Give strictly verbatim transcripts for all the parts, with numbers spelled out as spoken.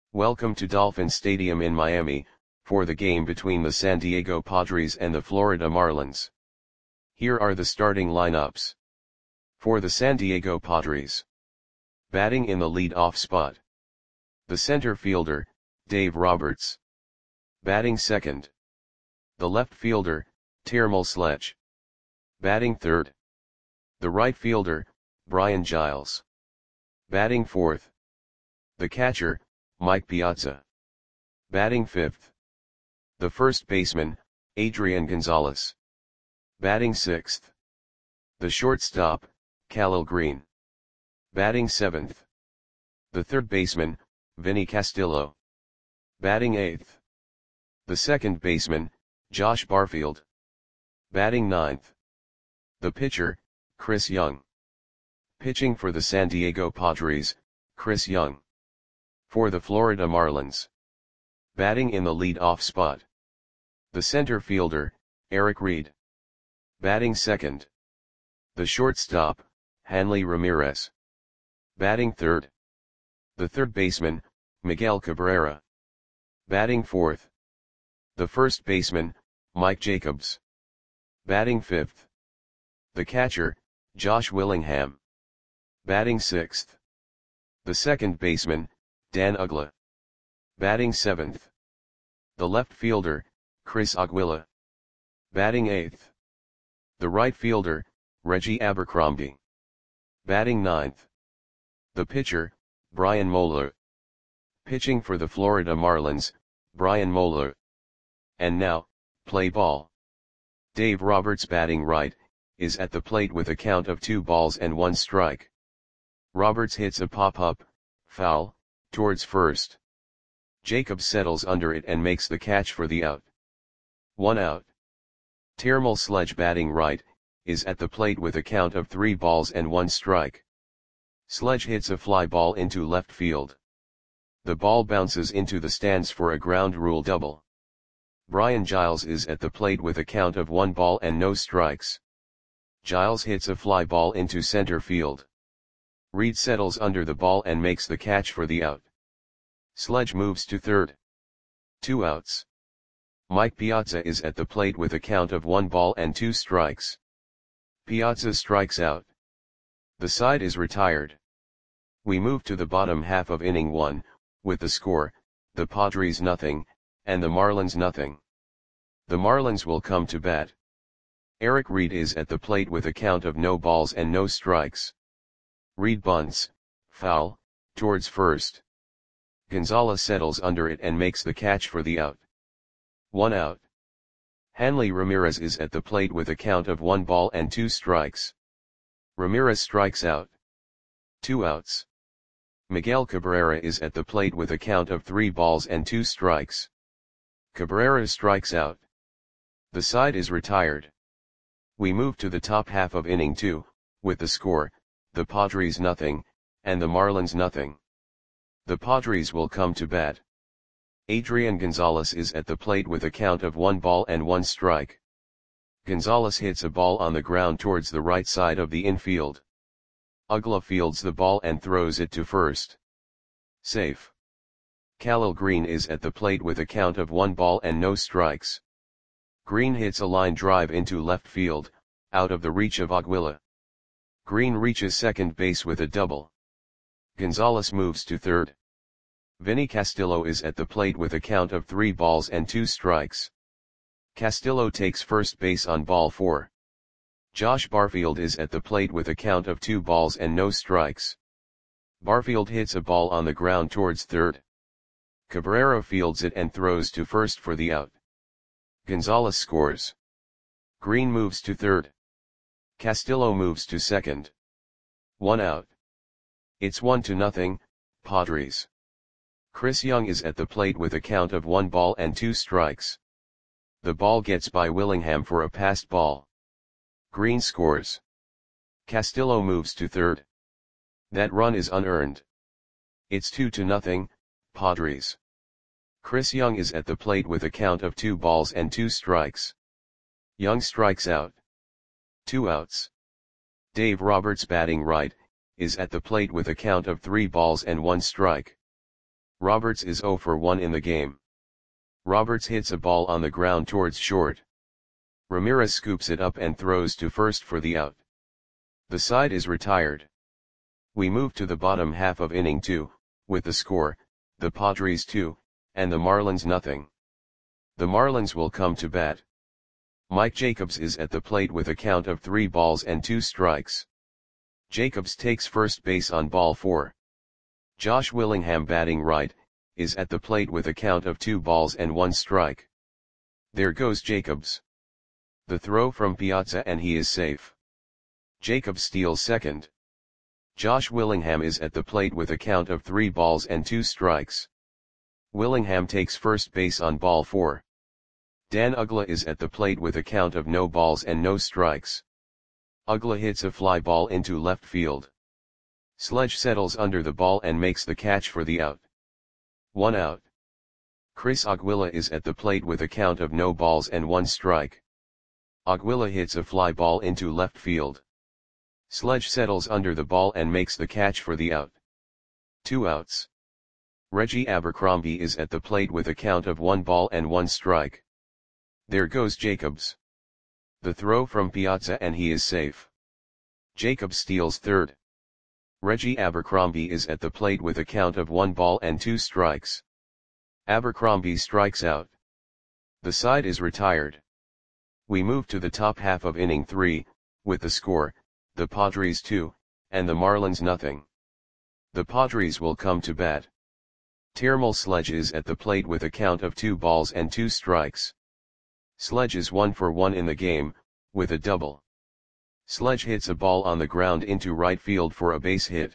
Welcome to Dolphin Stadium in Miami, for the game between the San Diego Padres and the Florida Marlins. Here are the starting lineups. For the San Diego Padres. Batting in the lead-off spot. The center fielder, Dave Roberts. Batting second. The left fielder, Termel Sledge. Batting third. The right fielder, Brian Giles. Batting fourth. The catcher, Mike Piazza. Batting fifth. The first baseman, Adrian Gonzalez. Batting sixth. The shortstop, Khalil Greene. Batting seventh. The third baseman, Vinny Castillo. Batting eighth. The second baseman, Josh Barfield. Batting ninth. The pitcher, Chris Young. Pitching for the San Diego Padres, Chris Young. For the Florida Marlins. Batting in the lead-off spot. The center fielder, Eric Reed. Batting second. The shortstop, Hanley Ramirez. Batting third. The third baseman, Miguel Cabrera. Batting fourth. The first baseman, Mike Jacobs. Batting fifth. The catcher, Josh Willingham. Batting sixth. The second baseman, Dan Uggla. Batting seventh. The left fielder, Chris Aguila. Batting eighth. The right fielder, Reggie Abercrombie. Batting ninth. The pitcher, Brian Moeller. Pitching for the Florida Marlins, Brian Moeller. And now, play ball. Dave Roberts batting right, is at the plate with a count of two balls and one strike. Roberts hits a pop-up, foul, towards first. Jacobs settles under it and makes the catch for the out. One out. Termel Sledge batting right, is at the plate with a count of three balls and one strike. Sledge hits a fly ball into left field. The ball bounces into the stands for a ground rule double. Brian Giles is at the plate with a count of one ball and no strikes. Giles hits a fly ball into center field. Reed settles under the ball and makes the catch for the out. Sledge moves to third. Two outs. Mike Piazza is at the plate with a count of one ball and two strikes. Piazza strikes out. The side is retired. We move to the bottom half of inning one, with the score, the Padres nothing, and the Marlins nothing. The Marlins will come to bat. Eric Reed is at the plate with a count of no balls and no strikes. Reed bunts, foul, towards first. Gonzalez settles under it and makes the catch for the out. One out. Hanley Ramirez is at the plate with a count of one ball and two strikes. Ramirez strikes out. Two outs. Miguel Cabrera is at the plate with a count of three balls and two strikes. Cabrera strikes out. The side is retired. We move to the top half of inning two, with the score, the Padres nothing, and the Marlins nothing. The Padres will come to bat. Adrian Gonzalez is at the plate with a count of one ball and one strike. Gonzalez hits a ball on the ground towards the right side of the infield. Uggla fields the ball and throws it to first. Safe. Khalil Greene is at the plate with a count of one ball and no strikes. Greene hits a line drive into left field, out of the reach of Aguila. Greene reaches second base with a double. Gonzalez moves to third. Vinny Castillo is at the plate with a count of three balls and two strikes. Castillo takes first base on ball four. Josh Barfield is at the plate with a count of two balls and no strikes. Barfield hits a ball on the ground towards third. Cabrera fields it and throws to first for the out. Gonzalez scores. Greene moves to third. Castillo moves to second. One out. It's one to nothing, Padres. Chris Young is at the plate with a count of one ball and two strikes. The ball gets by Willingham for a passed ball. Greene scores. Castillo moves to third. That run is unearned. It's two to nothing, Padres. Chris Young is at the plate with a count of two balls and two strikes. Young strikes out. Two outs. Dave Roberts batting right, is at the plate with a count of three balls and one strike. Roberts is zero for one in the game. Roberts hits a ball on the ground towards short. Ramirez scoops it up and throws to first for the out. The side is retired. We move to the bottom half of inning two, with the score, the Padres two, and the Marlins nothing. The Marlins will come to bat. Mike Jacobs is at the plate with a count of three balls and two strikes. Jacobs takes first base on ball four. Josh Willingham, batting right, is at the plate with a count of two balls and one strike. There goes Jacobs. The throw from Piazza and he is safe. Jacobs steals second. Josh Willingham is at the plate with a count of three balls and two strikes. Willingham takes first base on ball four. Dan Uggla is at the plate with a count of no balls and no strikes. Uggla hits a fly ball into left field. Sledge settles under the ball and makes the catch for the out. One out. Chris Aguila is at the plate with a count of no balls and one strike. Aguila hits a fly ball into left field. Sledge settles under the ball and makes the catch for the out. Two outs. Reggie Abercrombie is at the plate with a count of one ball and one strike. There goes Jacobs. The throw from Piazza and he is safe. Jacobs steals third. Reggie Abercrombie is at the plate with a count of one ball and two strikes. Abercrombie strikes out. The side is retired. We move to the top half of inning three, with the score, the Padres two, and the Marlins nothing. The Padres will come to bat. Termal Sledge is at the plate with a count of two balls and two strikes. Sledge is one for one in the game, with a double. Sledge hits a ball on the ground into right field for a base hit.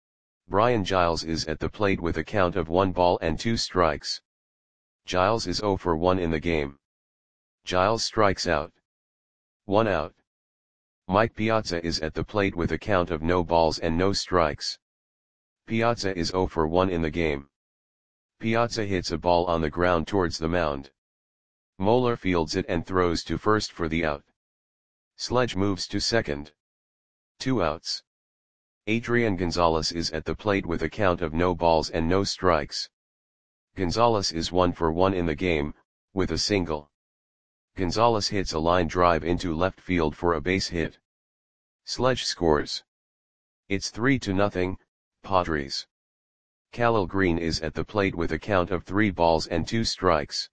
Brian Giles is at the plate with a count of one ball and two strikes. Giles is zero for one in the game. Giles strikes out. One out. Mike Piazza is at the plate with a count of no balls and no strikes. Piazza is zero for one in the game. Piazza hits a ball on the ground towards the mound. Moeller fields it and throws to first for the out. Sledge moves to second. Two outs. Adrian Gonzalez is at the plate with a count of no balls and no strikes. Gonzalez is one for one in the game, with a single. Gonzalez hits a line drive into left field for a base hit. Sledge scores. It's three to nothing, Padres. Khalil Green is at the plate with a count of three balls and two strikes.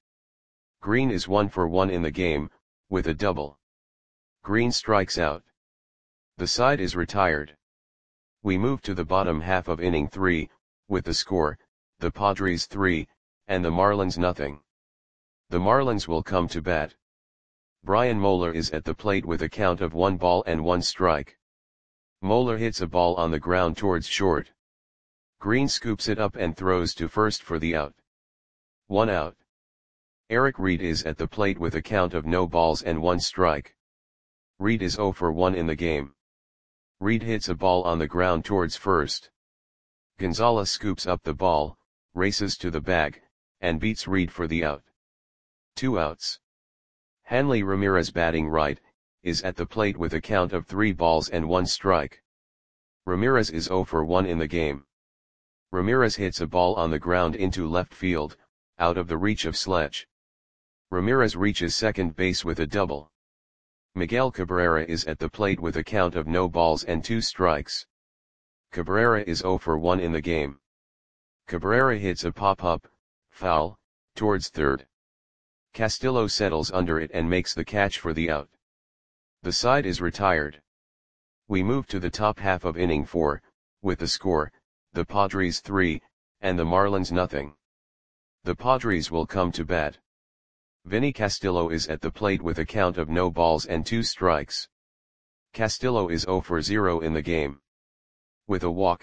Green is one for one in the game, with a double. Green strikes out. The side is retired. We move to the bottom half of inning three, with the score, the Padres three, and the Marlins nothing. The Marlins will come to bat. Brian Moeller is at the plate with a count of one ball and one strike. Moeller hits a ball on the ground towards short. Green scoops it up and throws to first for the out. One out. Eric Reed is at the plate with a count of no balls and one strike. Reed is zero for one in the game. Reed hits a ball on the ground towards first. Gonzalez scoops up the ball, races to the bag, and beats Reed for the out. Two outs. Hanley Ramirez, batting right, is at the plate with a count of three balls and one strike. Ramirez is zero for one in the game. Ramirez hits a ball on the ground into left field, out of the reach of Sledge. Ramirez reaches second base with a double. Miguel Cabrera is at the plate with a count of no balls and two strikes. Cabrera is zero for one in the game. Cabrera hits a pop-up, foul, towards third. Castillo settles under it and makes the catch for the out. The side is retired. We move to the top half of inning four, with the score, the Padres three, and the Marlins nothing. The Padres will come to bat. Vinny Castillo is at the plate with a count of no balls and two strikes. Castillo is zero for zero in the game. With a walk.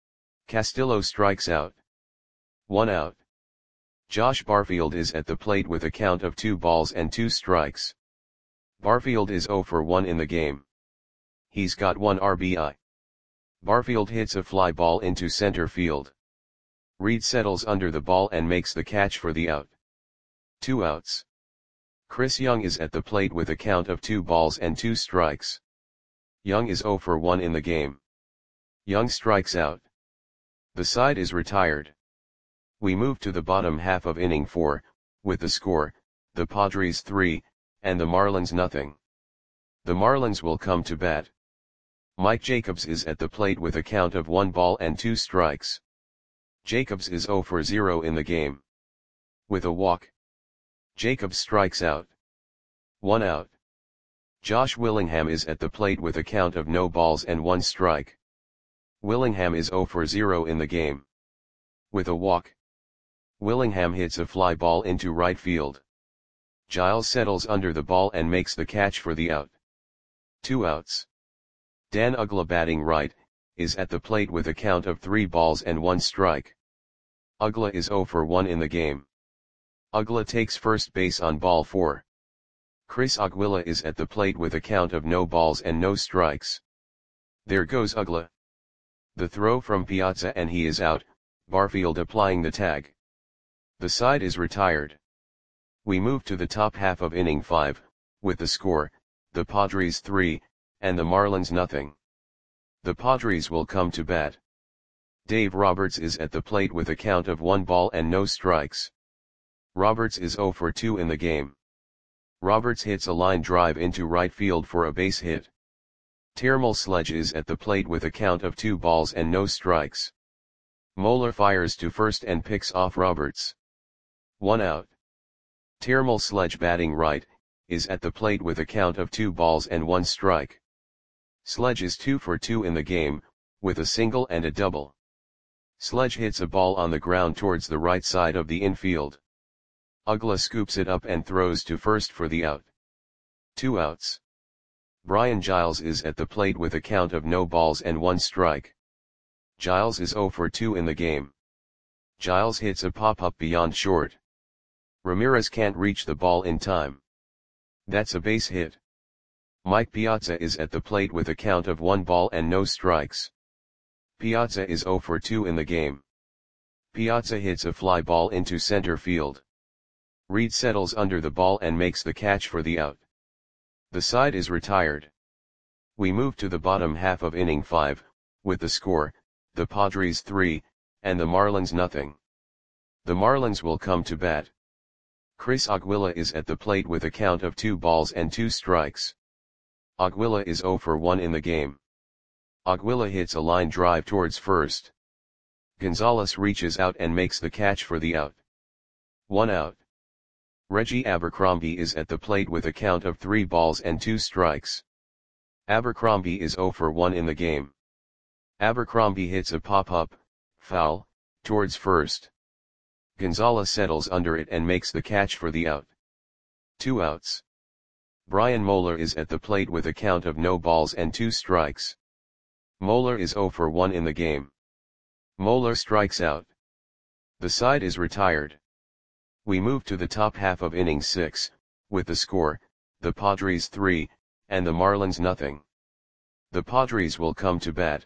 Castillo strikes out. One out. Josh Barfield is at the plate with a count of two balls and two strikes. Barfield is zero for one in the game. He's got one R B I. Barfield hits a fly ball into center field. Reed settles under the ball and makes the catch for the out. Two outs. Chris Young is at the plate with a count of two balls and two strikes. Young is zero for one in the game. Young strikes out. The side is retired. We move to the bottom half of inning four, with the score, the Padres three, and the Marlins nothing. The Marlins will come to bat. Mike Jacobs is at the plate with a count of one ball and two strikes. Jacobs is zero for zero in the game. With a walk, Jacobs strikes out. One out. Josh Willingham is at the plate with a count of no balls and one strike. Willingham is zero for zero in the game. With a walk, Willingham hits a fly ball into right field. Giles settles under the ball and makes the catch for the out. Two outs. Dan Uggla, batting right, is at the plate with a count of three balls and one strike. Uggla is zero for one in the game. Uggla takes first base on ball four. Chris Aguila is at the plate with a count of no balls and no strikes. There goes Uggla. The throw from Piazza and he is out, Barfield applying the tag. The side is retired. We move to the top half of inning five, with the score, the Padres three, and the Marlins nothing. The Padres will come to bat. Dave Roberts is at the plate with a count of one ball and no strikes. Roberts is zero for two in the game. Roberts hits a line drive into right field for a base hit. Termal Sledge is at the plate with a count of two balls and no strikes. Moeller fires to first and picks off Roberts. One out. Termal Sledge, batting right, is at the plate with a count of two balls and one strike. Sledge is two for two in the game, with a single and a double. Sledge hits a ball on the ground towards the right side of the infield. Uggla scoops it up and throws to first for the out. Two outs. Brian Giles is at the plate with a count of no balls and one strike. Giles is zero for two in the game. Giles hits a pop-up beyond short. Ramirez can't reach the ball in time. That's a base hit. Mike Piazza is at the plate with a count of one ball and no strikes. Piazza is zero for two in the game. Piazza hits a fly ball into center field. Reed settles under the ball and makes the catch for the out. The side is retired. We move to the bottom half of inning five, with the score, the Padres three, and the Marlins nothing. The Marlins will come to bat. Chris Aguila is at the plate with a count of two balls and two strikes. Aguila is zero for one in the game. Aguila hits a line drive towards first. Gonzalez reaches out and makes the catch for the out. One out. Reggie Abercrombie is at the plate with a count of three balls and two strikes. Abercrombie is zero for one in the game. Abercrombie hits a pop-up, foul, towards first. Gonzalez settles under it and makes the catch for the out. Two outs. Brian Moeller is at the plate with a count of no balls and two strikes. Moeller is zero for one in the game. Moeller strikes out. The side is retired. We move to the top half of inning six, with the score, the Padres three, and the Marlins nothing. The Padres will come to bat.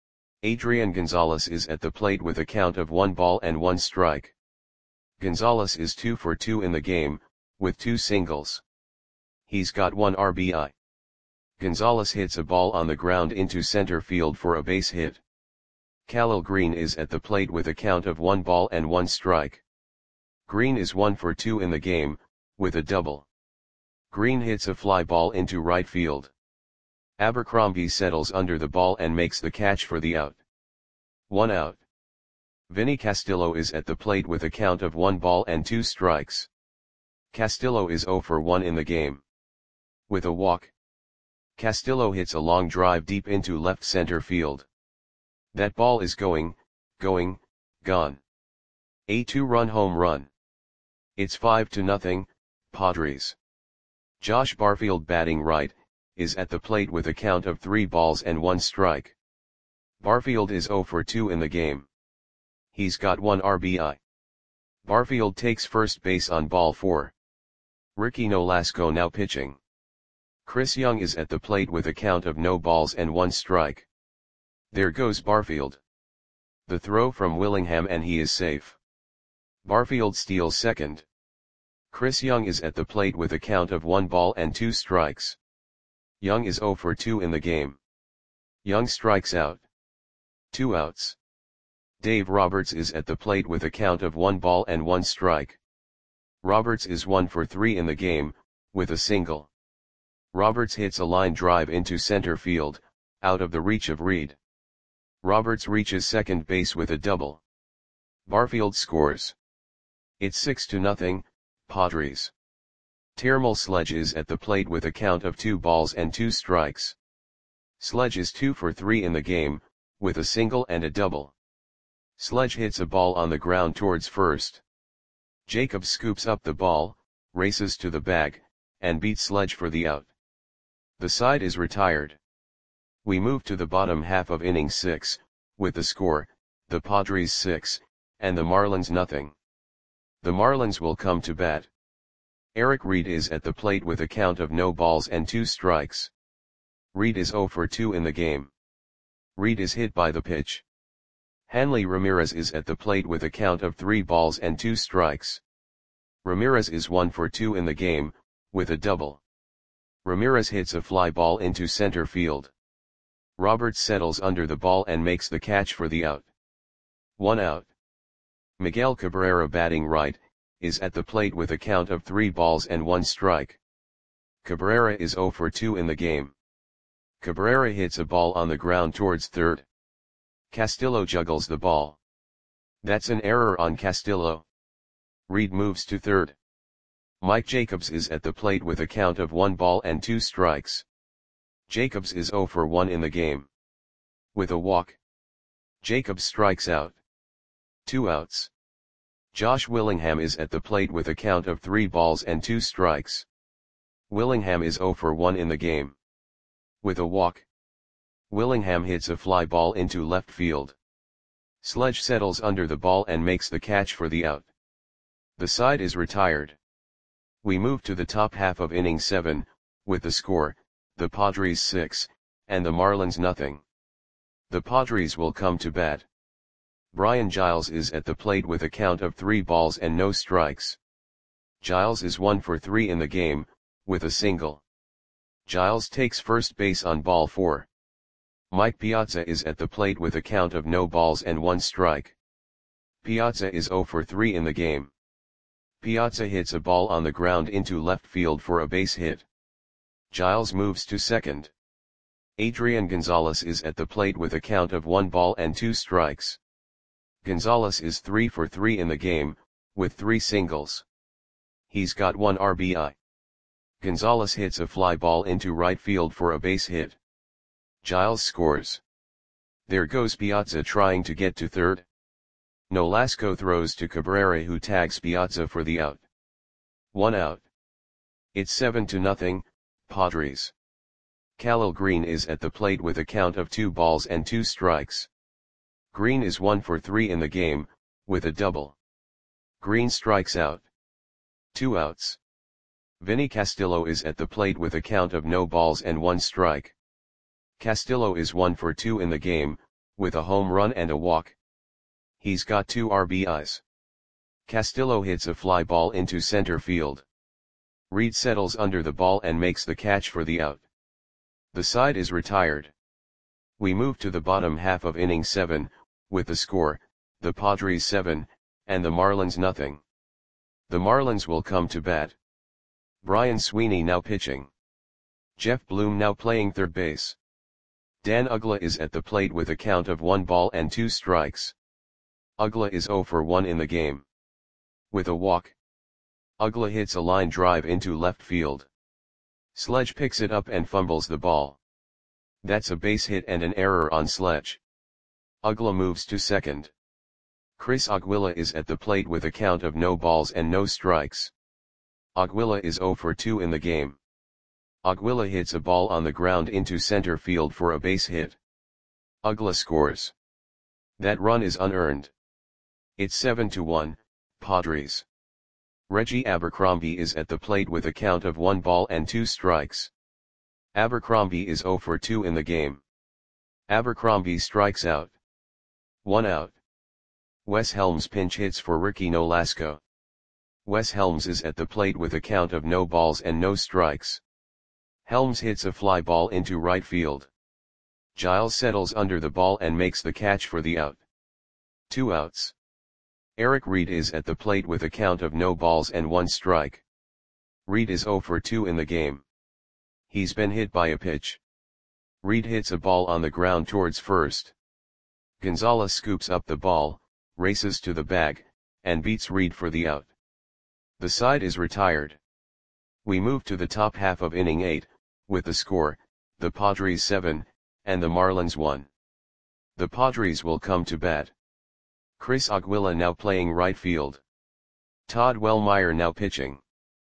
Adrian Gonzalez is at the plate with a count of one ball and one strike. Gonzalez is two for two in the game, with two singles. He's got one R B I. Gonzalez hits a ball on the ground into center field for a base hit. Khalil Green is at the plate with a count of one ball and one strike. Green is one for two in the game, with a double. Green hits a fly ball into right field. Abercrombie settles under the ball and makes the catch for the out. One out. Vinny Castillo is at the plate with a count of one ball and two strikes. Castillo is zero for one in the game. With a walk, Castillo hits a long drive deep into left center field. That ball is going, going, gone. A two-run home run. It's five to nothing, Padres. Josh Barfield, batting right, is at the plate with a count of three balls and one strike. Barfield is zero for two in the game. He's got one R B I. Barfield takes first base on ball four. Ricky Nolasco now pitching. Chris Young is at the plate with a count of no balls and one strike. There goes Barfield. The throw from Willingham and he is safe. Barfield steals second. Chris Young is at the plate with a count of one ball and two strikes. Young is zero for two in the game. Young strikes out. Two outs. Dave Roberts is at the plate with a count of one ball and one strike. Roberts is one for three in the game, with a single. Roberts hits a line drive into center field, out of the reach of Reed. Roberts reaches second base with a double. Barfield scores. It's six to nothing, Padres. Termal Sledge is at the plate with a count of two balls and two strikes. Sledge is two for three in the game, with a single and a double. Sledge hits a ball on the ground towards first. Jacobs scoops up the ball, races to the bag, and beats Sledge for the out. The side is retired. We move to the bottom half of inning six, with the score, the Padres six, and the Marlins nothing. The Marlins will come to bat. Eric Reed is at the plate with a count of no balls and two strikes. Reed is zero for two in the game. Reed is hit by the pitch. Hanley Ramirez is at the plate with a count of three balls and two strikes. Ramirez is one for two in the game, with a double. Ramirez hits a fly ball into center field. Roberts settles under the ball and makes the catch for the out. One out. Miguel Cabrera, batting right, is at the plate with a count of three balls and one strike. Cabrera is zero for two in the game. Cabrera hits a ball on the ground towards third. Castillo juggles the ball. That's an error on Castillo. Reed moves to third. Mike Jacobs is at the plate with a count of one ball and two strikes. Jacobs is zero for one in the game. With a walk. Jacobs strikes out. Two outs. Josh Willingham is at the plate with a count of three balls and two strikes. Willingham is zero for one in the game. With a walk. Willingham hits a fly ball into left field. Sledge settles under the ball and makes the catch for the out. The side is retired. We move to the top half of inning seven, with the score, the Padres six, and the Marlins nothing. The Padres will come to bat. Brian Giles is at the plate with a count of three balls and no strikes. Giles is one for three in the game, with a single. Giles takes first base on ball four. Mike Piazza is at the plate with a count of no balls and one strike. Piazza is zero for three in the game. Piazza hits a ball on the ground into left field for a base hit. Giles moves to second. Adrian Gonzalez is at the plate with a count of one ball and two strikes. Gonzalez is three for three in the game, with three singles. He's got one R B I. Gonzalez hits a fly ball into right field for a base hit. Giles scores. There goes Piazza trying to get to third. Nolasco throws to Cabrera, who tags Piazza for the out. One out. It's seven to nothing, Padres. Khalil Green is at the plate with a count of two balls and two strikes. Green is one for three in the game, with a double. Green strikes out. Two outs. Vinny Castillo is at the plate with a count of no balls and one strike. Castillo is one for two in the game, with a home run and a walk. He's got two R B Is. Castillo hits a fly ball into center field. Reed settles under the ball and makes the catch for the out. The side is retired. We move to the bottom half of inning seven, with the score, the Padres seven, and the Marlins nothing. The Marlins will come to bat. Brian Sweeney now pitching. Jeff Bloom now playing third base. Dan Uggla is at the plate with a count of one ball and two strikes. Uggla is zero for one in the game. With a walk. Uggla hits a line drive into left field. Sledge picks it up and fumbles the ball. That's a base hit and an error on Sledge. Uggla moves to second. Chris Aguila is at the plate with a count of no balls and no strikes. Aguila is zero for two in the game. Aguila hits a ball on the ground into center field for a base hit. Uggla scores. That run is unearned. It's seven to one, Padres. Reggie Abercrombie is at the plate with a count of one ball and two strikes. Abercrombie is zero for two in the game. Abercrombie strikes out. One out. Wes Helms pinch hits for Ricky Nolasco. Wes Helms is at the plate with a count of no balls and no strikes. Helms hits a fly ball into right field. Giles settles under the ball and makes the catch for the out. Two outs. Eric Reed is at the plate with a count of no balls and one strike. Reed is oh for two in the game. He's been hit by a pitch. Reed hits a ball on the ground towards first. Gonzalez scoops up the ball, races to the bag, and beats Reed for the out. The side is retired. We move to the top half of inning eight, with the score, the Padres seven, and the Marlins one. The Padres will come to bat. Chris Aguila now playing right field. Todd Wellmeyer now pitching.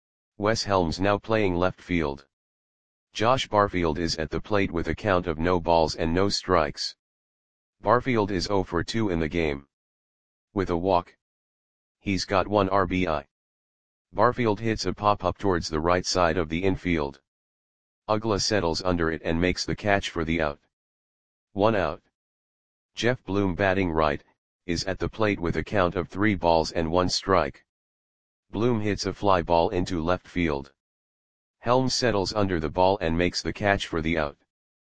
Wes Helms now playing left field. Josh Barfield is at the plate with a count of no balls and no strikes. Barfield is oh for two in the game. With a walk. He's got one R B I. Barfield hits a pop-up towards the right side of the infield. Uggla settles under it and makes the catch for the out. One out. Jeff Bloom batting right, is at the plate with a count of three balls and one strike. Bloom hits a fly ball into left field. Helms settles under the ball and makes the catch for the out.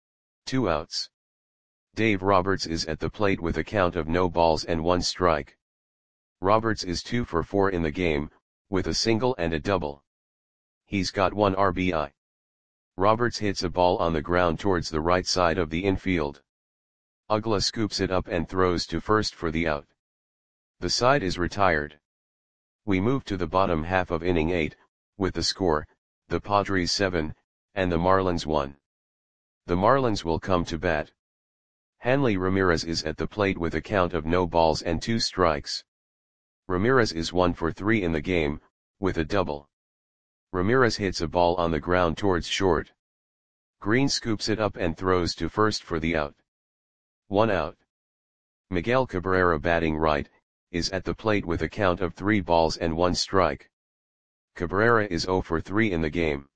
Two outs. Dave Roberts is at the plate with a count of no balls and one strike. Roberts is two for four in the game, with a single and a double. He's got one R B I. Roberts hits a ball on the ground towards the right side of the infield. Uggla scoops it up and throws to first for the out. The side is retired. We move to the bottom half of inning eight, with the score, the Padres seven, and the Marlins one. The Marlins will come to bat. Hanley Ramirez is at the plate with a count of no balls and two strikes. Ramirez is one for three in the game, with a double. Ramirez hits a ball on the ground towards short. Green scoops it up and throws to first for the out. One out. Miguel Cabrera batting right, is at the plate with a count of three balls and one strike. Cabrera is oh for three in the game.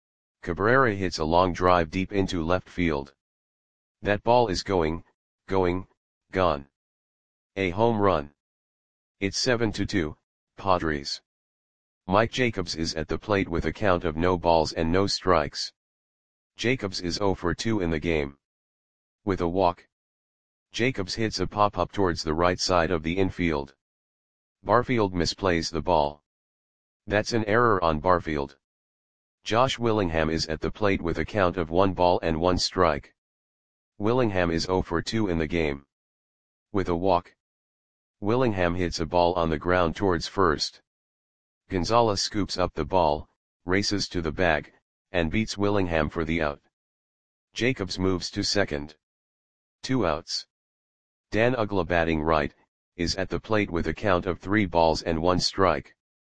Cabrera hits a long drive deep into left field. That ball is going, going, gone. A home run. It's seven to two, Padres. Mike Jacobs is at the plate with a count of no balls and no strikes. Jacobs is oh for two in the game. With a walk. Jacobs hits a pop-up towards the right side of the infield. Barfield misplays the ball. That's an error on Barfield. Josh Willingham is at the plate with a count of one ball and one strike. Willingham is oh for two in the game. With a walk. Willingham hits a ball on the ground towards first. Gonzalez scoops up the ball, races to the bag, and beats Willingham for the out. Jacobs moves to second. Two outs. Dan Uggla batting right, is at the plate with a count of three balls and one strike.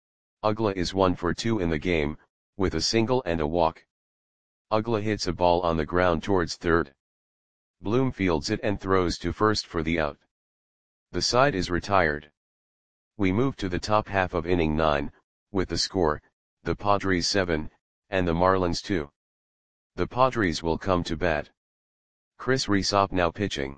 Uggla is one for two in the game, with a single and a walk. Uggla hits a ball on the ground towards third. Bloom fields it and throws to first for the out. The side is retired. We move to the top half of inning nine, with the score, the Padres seven, and the Marlins two. The Padres will come to bat. Chris Rysop now pitching.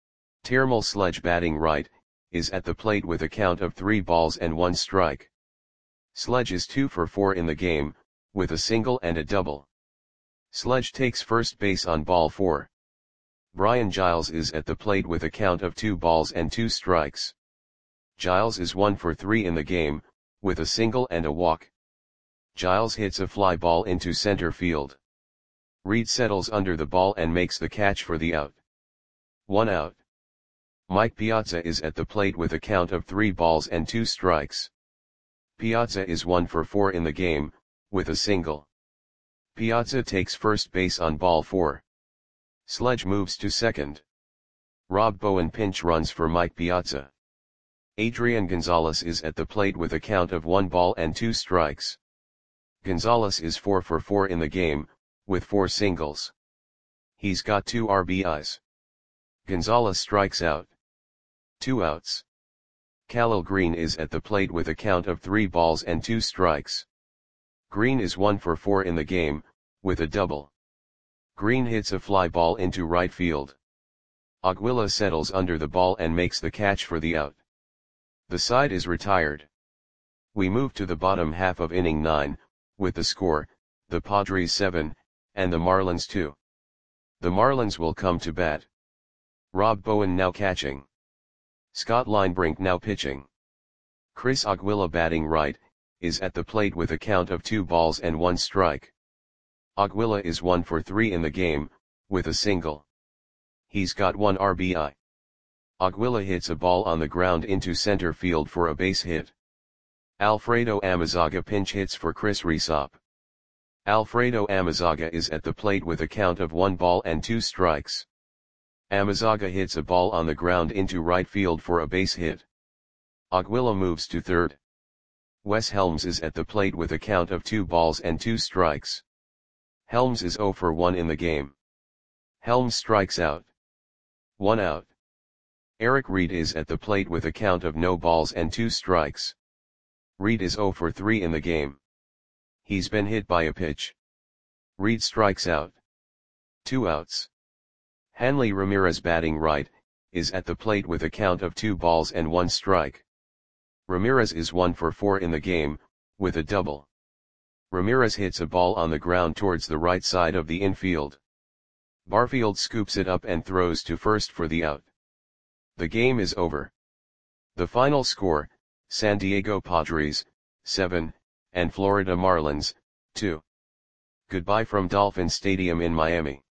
Termal Sledge batting right, is at the plate with a count of three balls and one strike. Sledge is two for four in the game, with a single and a double. Sledge takes first base on ball four. Brian Giles is at the plate with a count of two balls and two strikes. Giles is one for three in the game, with a single and a walk. Giles hits a fly ball into center field. Reed settles under the ball and makes the catch for the out. One out. Mike Piazza is at the plate with a count of three balls and two strikes. Piazza is one for four in the game, with a single. Piazza takes first base on ball four. Sledge moves to second. Rob Bowen pinch runs for Mike Piazza. Adrian Gonzalez is at the plate with a count of one ball and two strikes. Gonzalez is four for four in the game, with four singles. He's got two R B Is. Gonzalez strikes out. Two outs. Khalil Green is at the plate with a count of three balls and two strikes. Green is one for four in the game, with a double. Green hits a fly ball into right field. Aguila settles under the ball and makes the catch for the out. The side is retired. We move to the bottom half of inning nine, with the score, the Padres seven, and the Marlins two. The Marlins will come to bat. Rob Bowen now catching. Scott Linebrink now pitching. Chris Aguila batting right, is at the plate with a count of two balls and one strike. Aguila is one for three in the game, with a single. He's got one R B I. Aguila hits a ball on the ground into center field for a base hit. Alfredo Amezaga pinch hits for Chris Resop. Alfredo Amezaga is at the plate with a count of one ball and two strikes. Amezaga hits a ball on the ground into right field for a base hit. Aguila moves to third. Wes Helms is at the plate with a count of two balls and two strikes. Helms is zero for one in the game. Helms strikes out. One out. Eric Reed is at the plate with a count of no balls and two strikes. Reed is zero for three in the game. He's been hit by a pitch. Reed strikes out. Two outs. Hanley Ramirez batting right, is at the plate with a count of two balls and one strike. Ramirez is one for four in the game, with a double. Ramirez hits a ball on the ground towards the right side of the infield. Barfield scoops it up and throws to first for the out. The game is over. The final score, San Diego Padres, seven, and Florida Marlins, two. Goodbye from Dolphin Stadium in Miami.